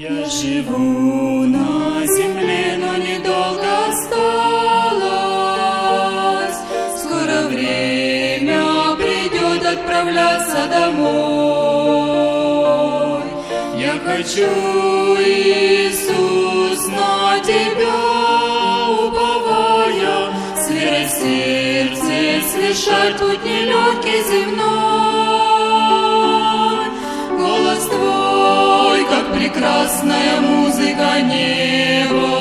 Я живу на земле, но недолго осталось. Скоро время придет отправляться домой. Я хочу, Иисус, на Тебя уповая, с верой в сердце совершать путь нелегкий земной. Голос Твой, как прекрасная музыка неба,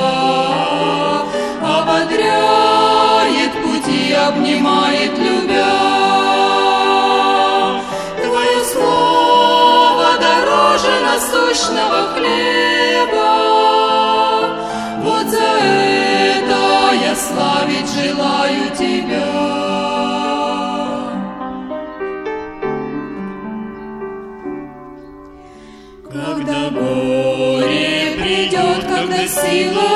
ободряет пути, обнимает, любя. Твое слово дороже насущного хлеба. Вот за это я славить желаю Тебя. Когда горе придет, когда сила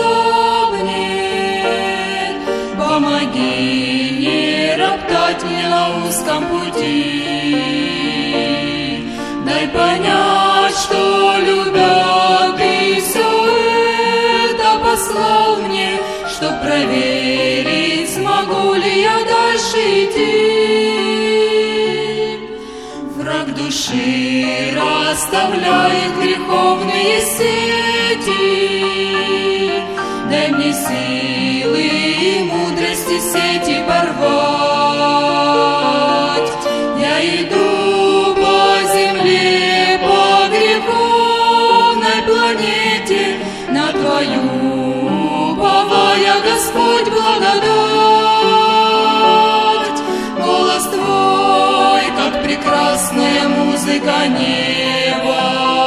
слабнет, помоги не роптать мне на узком пути. Дай понять, что, любя, Ты все это послал мне, чтоб проверить, смогу ли я дальше идти. Враг души расставляет греховные сети. Дай мне силы и мудрости сети порвать. Я иду по земле, по греховной планете, на Твою уповая, Господь, благодать. Голос Твой, как прекрасная музыка неба,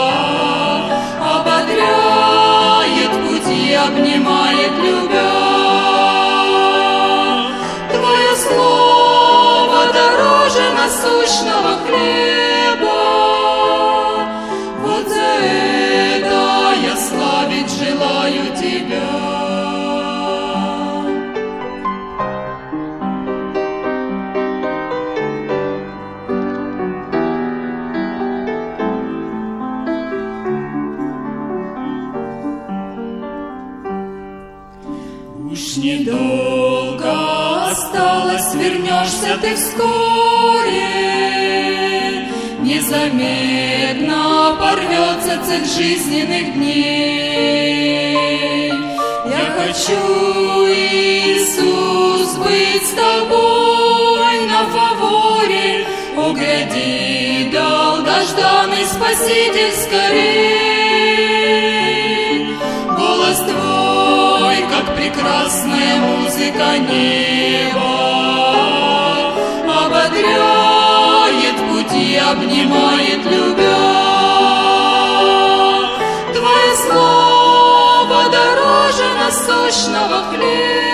ободряет пути, обнимает, любя. Твое слово дороже насущного хлеба. Вот за это я славить желаю Тебя. Уж недолго осталось, вернешься Ты вскоре. Незаметно порвется цепь жизненных дней. Я хочу, Иисус, быть с Тобой на фаворе. О, гряди, долгожданный Спаситель, скорей. Голос Твой, как прекрасная музыка неба, ободряет пути, обнимает, любя. Твое слово дороже насущного хлеба.